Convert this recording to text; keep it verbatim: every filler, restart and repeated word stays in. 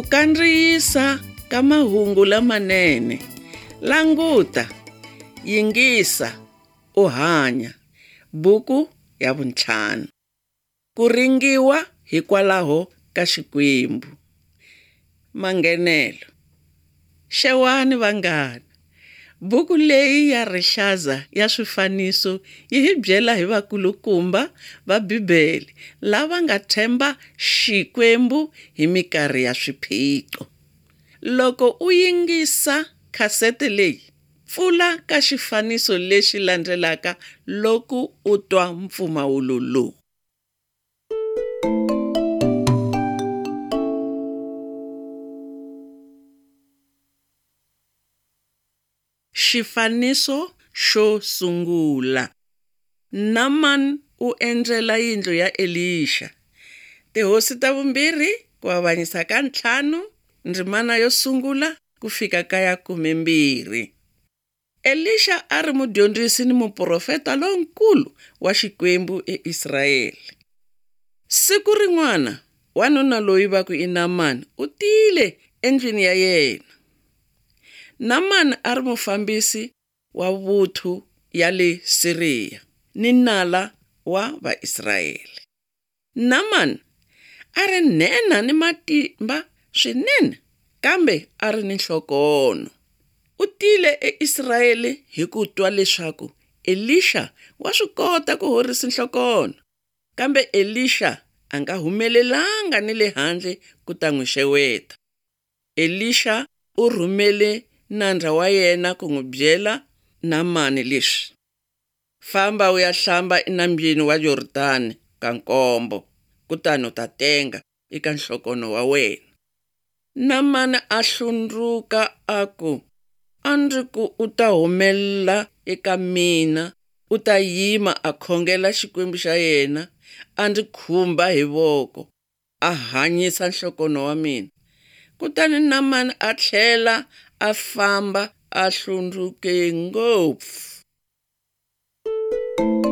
kandziyisa ka mahungu lamanene. Languta, yingisa, u hanya. Buku ya vuntlhanu. Ku ringiwa hikwalaho ka Xikwembu. Mangenelo. Xewani vanghana. Buku leyi ya rihlaza ya swifaniso yi hi byela hi vakulukumba va Bibele lava nga tshemba Xikwembu hi mikarhi ya swiphiqo. Loko u yingisa kasete leyi, pfula ka xifaniso lexi landzelaka loko u twa mpfumawulo lowu. Xifaniso xo sungula. Naaman u endzela yindlu ya Elisha. Tihosi ta vumbirhi ku avanyisa ka ntlhanu, ndzimana yo sungula ku fika ka ya kumembirhi. Elisha a ri mudyondzisi ni muprofeta lonkulu wa Xikwembu eIsrayele. Siku rin'wana, wanuna loyi va ku i Naaman u tile endlwini ya yena. Naaman a ri mufambisi wa vuthu ya le Siriya ni nala wa Vaisrayele. Naaman a ri nhenha ni matimba swinene, kambe a ri ni nhlokono. U tile eIsrayele hi ku twa leswaku Elisha wa swi kota ku horisa nhlokono, kambe Elisha a nga humelelanga ni le handle ku ta n'wi xeweta. Elisha u rhumele nandza wa yena ku n'wi byela Naaman leswi. Famba u ya hlamba enambyeni wa Yordani ka nkombo, kutani u ta tenga eka nhlokono wa wena. Naaman a hlundruka a ku, a ndzi ku u ta humelela eka mina, u ta yima a khongela Xikwembu xa yena, a ndzi khumba hi voko, a hanyisa nhlokono wa mina. Kutani Naaman a tlhela a famba a hlundruke ngopfu.